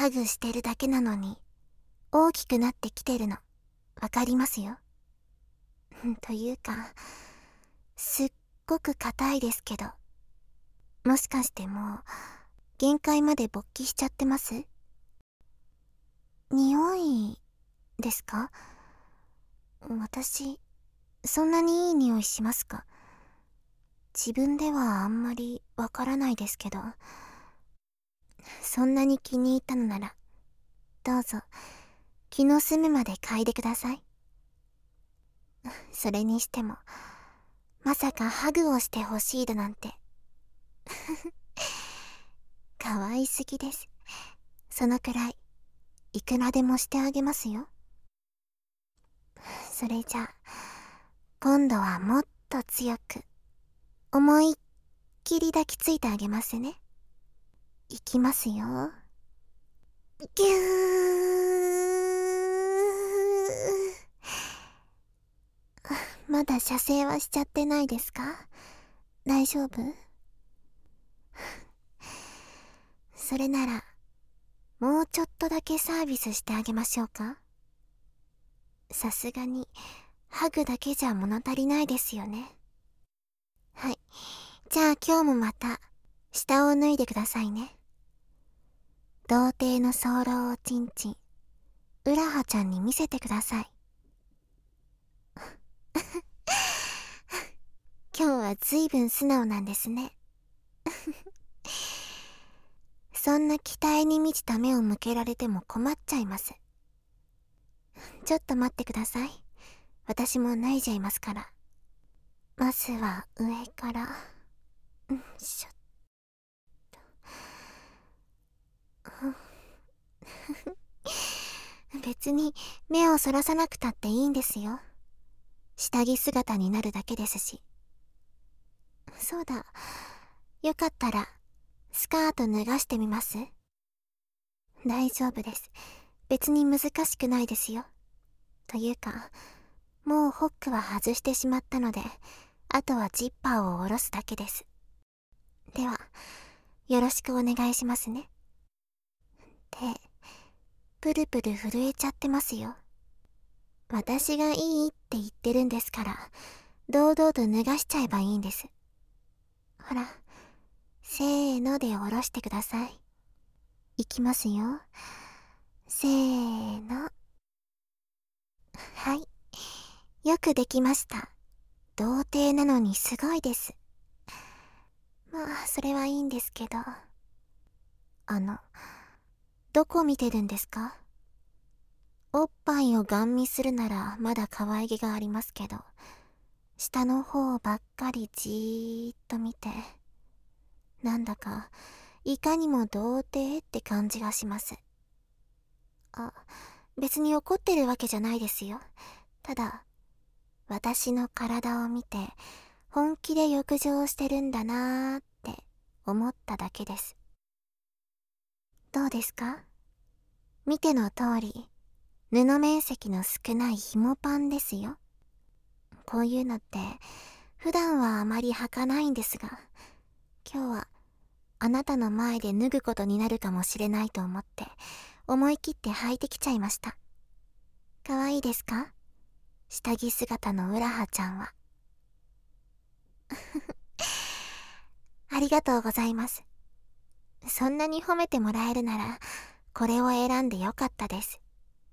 ハグしてるだけなのに大きくなってきてるのわかりますよ。というかすっごく硬いですけど、もしかしてもう限界まで勃起しちゃってます？匂いですか？私そんなにいい匂いしますか？自分ではあんまりわからないですけど、そんなに気に入ったのならどうぞ気の済むまで嗅いでください。それにしてもまさかハグをしてほしいだなんて可愛すぎです。そのくらいいくらでもしてあげますよ。それじゃあ今度はもっと強く思いっきり抱きついてあげますね。いきますよ。ぎゅー。まだ射精はしちゃってないですか？大丈夫？それならもうちょっとだけサービスしてあげましょうか？さすがにハグだけじゃ物足りないですよね。はい、じゃあ今日もまた下を脱いでくださいね。童貞の早漏をちんちんうらはちゃんに見せてください。今日はずいぶん素直なんですね。そんな期待に満ちた目を向けられても困っちゃいます。ちょっと待ってください。私も脱いじゃいますから。まずは上から。しょっと。別に目をそらさなくたっていいんですよ。下着姿になるだけですし。そうだ。よかったらスカート脱がしてみます？大丈夫です。別に難しくないですよ。というか、もうホックは外してしまったので、あとはジッパーを下ろすだけです。では、よろしくお願いしますね。手、プルプル震えちゃってますよ。私がいいって言ってるんですから、堂々と脱がしちゃえばいいんです。ほら、せーので下ろしてください。いきますよ。せーの。はい。よくできました。童貞なのにすごいです。まあ、それはいいんですけど。どこ見てるんですか？おっぱいをガン見するならまだ可愛げがありますけど、下の方ばっかりじーっと見て、なんだかいかにも童貞って感じがします。あ、別に怒ってるわけじゃないですよ。ただ、私の体を見て本気で浴場してるんだなーって思っただけです。どうですか？見ての通り、布面積の少ない紐パンですよ。こういうのって普段はあまり履かないんですが、今日はあなたの前で脱ぐことになるかもしれないと思って思い切って履いてきちゃいました。かわいいですか？下着姿のうらはちゃんは。ありがとうございます。そんなに褒めてもらえるならこれを選んでよかったです。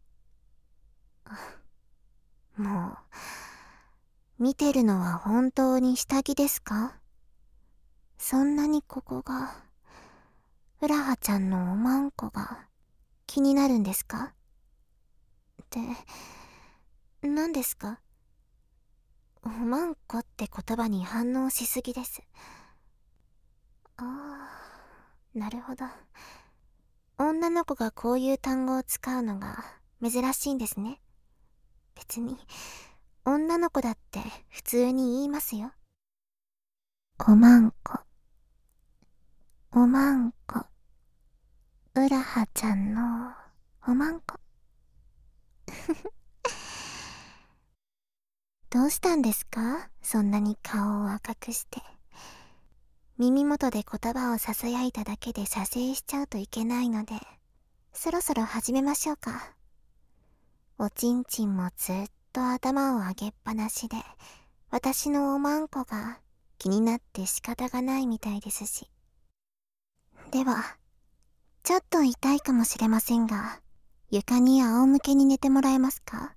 もう見てるのは本当に下着ですか？そんなにここがうらはちゃんのおまんこが気になるんですか？って何ですか？おまんこって言葉に反応しすぎです。ああ、なるほど。女の子がこういう単語を使うのが珍しいんですね。別に女の子だって普通に言いますよ。おまんこ、おまんこ、うらはちゃんのおまんこ。どうしたんですか？そんなに顔を赤くして。耳元で言葉を囁いただけで射精しちゃうといけないので、 そろそろ始めましょうか。おちんちんもずっと頭を上げっぱなしで、私のおまんこが気になって仕方がないみたいですし。では、ちょっと痛いかもしれませんが、床に仰向けに寝てもらえますか？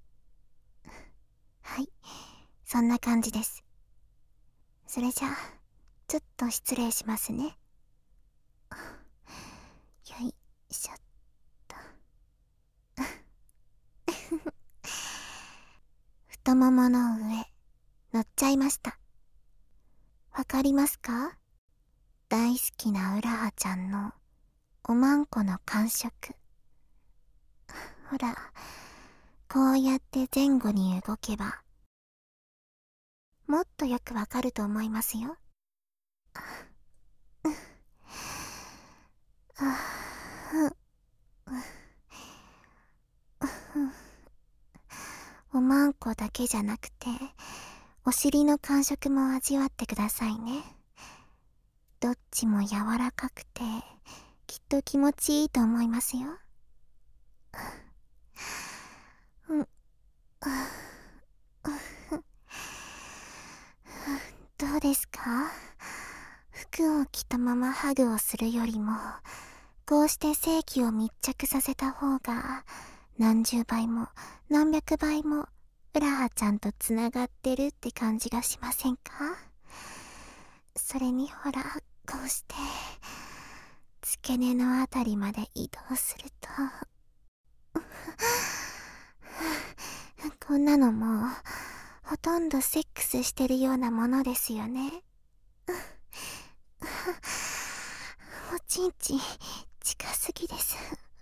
はい、そんな感じです。それじゃあ、ちょっと失礼しますね。よいしょっと。太ももの上、乗っちゃいました。わかりますか？大好きなうらはちゃんのおまんこの感触。ほら、こうやって前後に動けば、もっとよくわかると思いますよ。おまんこだけじゃなくて、お尻の感触も味わってくださいね。どっちも柔らかくて、きっと気持ちいいと思いますよ。どうですか？服を着たままハグをするよりも、こうして性器を密着させた方が、何十倍も何百倍もうらはちゃんとつながってるって感じがしませんか？それにほら、こうして付け根のあたりまで移動するとこんなのもうほとんどセックスしてるようなものですよね。おちんちん近すぎです。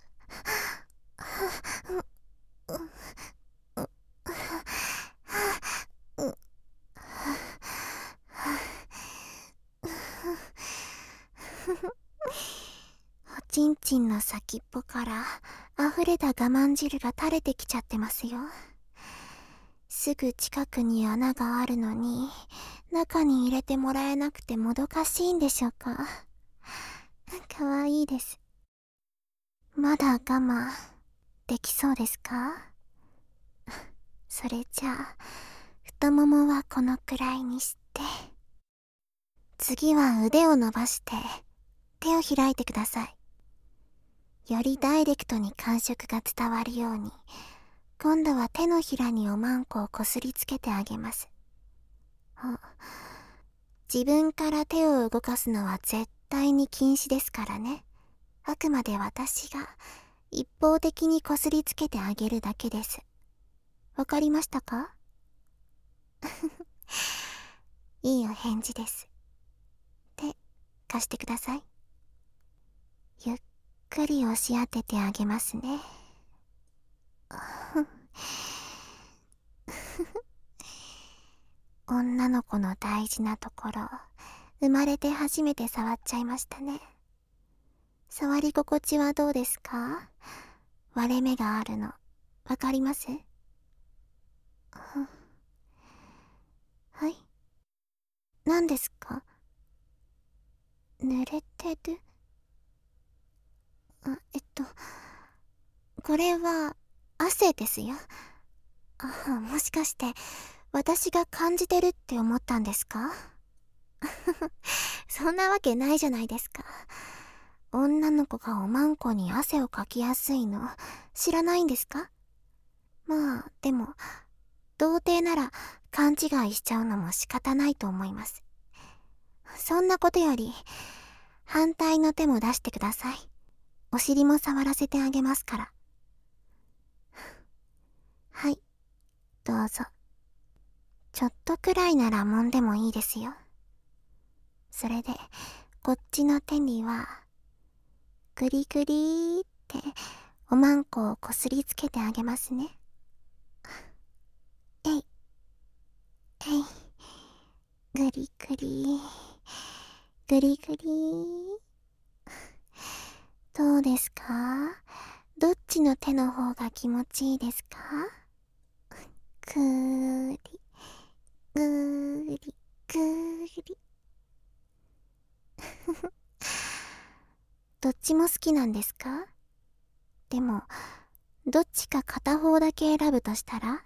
おちんちんの先っぽから溢れた我慢汁が垂れてきちゃってますよ。すぐ近くに穴があるのに、中に入れてもらえなくてもどかしいんでしょうか。かわいいです。まだ我慢できそうですか？それじゃあ、太ももはこのくらいにして、次は腕を伸ばして手を開いてください。よりダイレクトに感触が伝わるように、今度は手のひらにおまんこをこすりつけてあげます。自分から手を動かすのは絶対に禁止ですからね。あくまで私が一方的にこすりつけてあげるだけです。わかりましたか？いいお返事です。手、貸してください。ゆっくり押し当ててあげますね。女の子の大事なところ、生まれて初めて触っちゃいましたね。触り心地はどうですか？割れ目があるの、わかります？はい。何ですか？濡れてる？あ、これは汗ですよ。もしかして私が感じてるって思ったんですか？そんなわけないじゃないですか。女の子がおまんこに汗をかきやすいの知らないんですか？まあでも童貞なら勘違いしちゃうのも仕方ないと思います。そんなことより反対の手も出してください。お尻も触らせてあげますから。はい、どうぞ。ちょっとくらいなら揉んでもいいですよ。それでこっちの手にはグリグリーっておまんこをこすりつけてあげますね。えいえい、グリグリグリグリ。どうですか？どっちの手の方が気持ちいいですか？ぐーりぐーりぐーり。どっちも好きなんですか？ でも、どっちか片方だけ選ぶとしたら？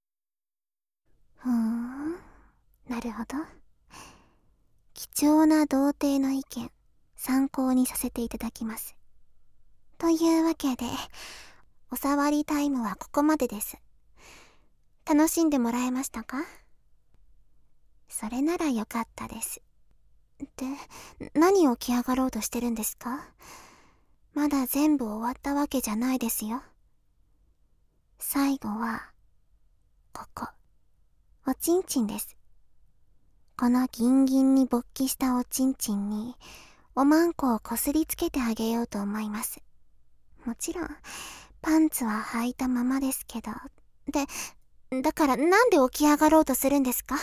なるほど。貴重な童貞の意見、参考にさせていただきます。というわけで、おさわりタイムはここまでです。楽しんでもらえましたか？それならよかったです。で、何を起き上がろうとしてるんですか？まだ全部終わったわけじゃないですよ。最後は、ここ、おちんちんです。このギンギンに勃起したおちんちんに、おまんこをこすりつけてあげようと思います。もちろん、パンツは履いたままですけど。だからなんで起き上がろうとするんですか？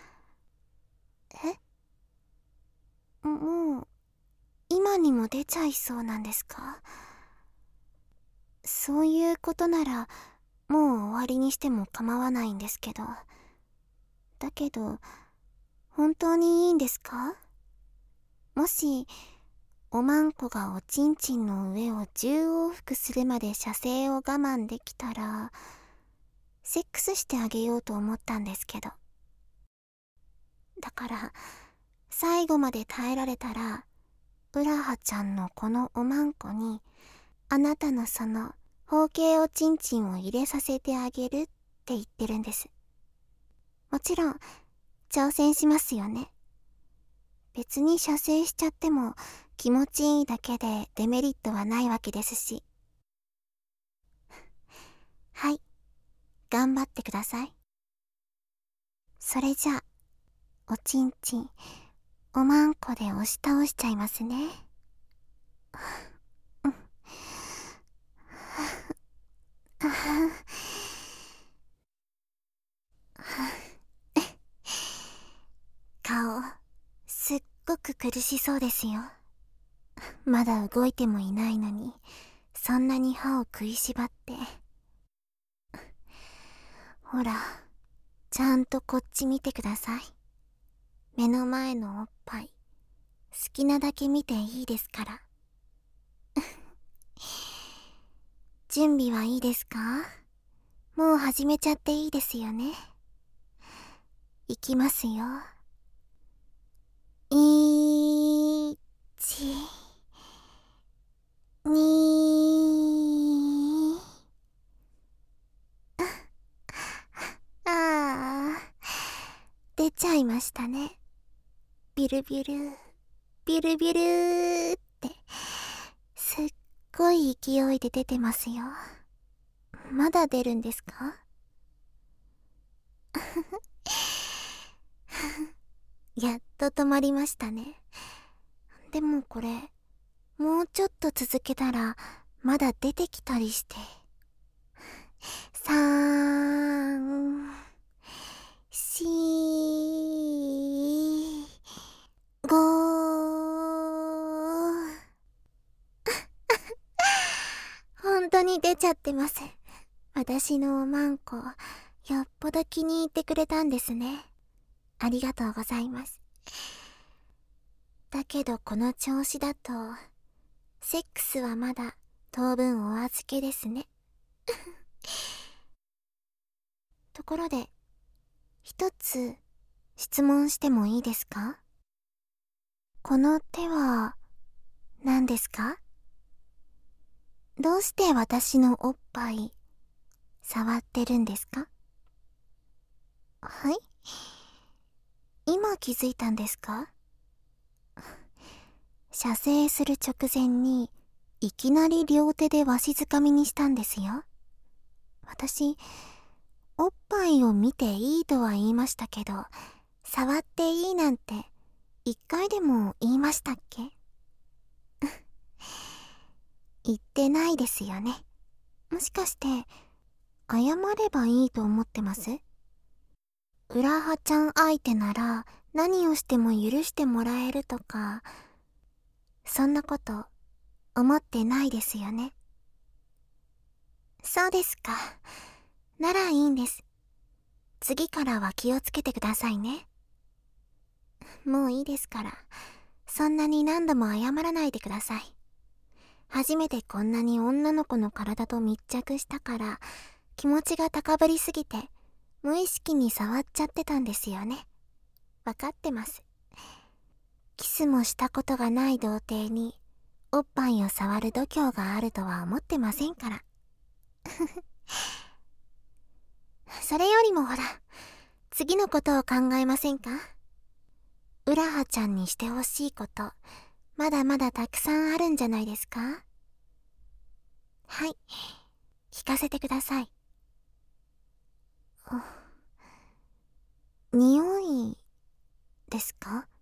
もう、今にも出ちゃいそうなんですか？そういうことなら、もう終わりにしても構わないんですけど。だけど、本当にいいんですか？もし、おまんこがおちんちんの上を10往復するまで射精を我慢できたら、セックスしてあげようと思ったんですけど。だから、最後まで耐えられたら、うらはちゃんのこのおまんこに、あなたのその、包茎おちんちんを入れさせてあげるって言ってるんです。もちろん、挑戦しますよね。別に射精しちゃっても気持ちいいだけでデメリットはないわけですし。はい、頑張ってください。それじゃあ、おちんちん、おまんこで押し倒しちゃいますね。顔、すっごく苦しそうですよ。まだ動いてもいないのに、そんなに歯を食いしばって。ほら、ちゃんとこっち見てください。目の前のおっぱい、好きなだけ見ていいですから。準備はいいですか？もう始めちゃっていいですよね。いきますよ。1、2、ああ、出ちゃいましたね。ビルビル、ビルビルって、すっごい勢いで出てますよ。まだ出るんですか？やっと止まりましたね。でもこれ、もうちょっと続けたら、まだ出てきたりして。3、4、5。本当に出ちゃってます。私のおまんこ、よっぽど気に入ってくれたんですね。ありがとうございます。だけどこの調子だと、セックスはまだ当分お預けですね。ところで、一つ質問してもいいですか？この手は何ですか？どうして私のおっぱい触ってるんですか？はい？今気づいたんですか？射精する直前にいきなり両手でわしづかみにしたんですよ。私、おっぱいを見ていいとは言いましたけど、触っていいなんて一回でも言いましたっけ？言ってないですよね。もしかして謝ればいいと思ってます？うらはちゃん相手なら何をしても許してもらえるとか、そんなこと思ってないですよね。そうですか。ならいいんです。次からは気をつけてくださいね。もういいですから、そんなに何度も謝らないでください。 初めてこんなに女の子の体と密着したから気持ちが高ぶりすぎて無意識に触っちゃってたんですよね。わかってます。キスもしたことがない童貞におっぱいを触る度胸があるとは思ってませんから。それよりもほら、次のことを考えませんか？うらはちゃんにしてほしいこと、まだまだたくさんあるんじゃないですか？はい、聞かせてください。匂いですか？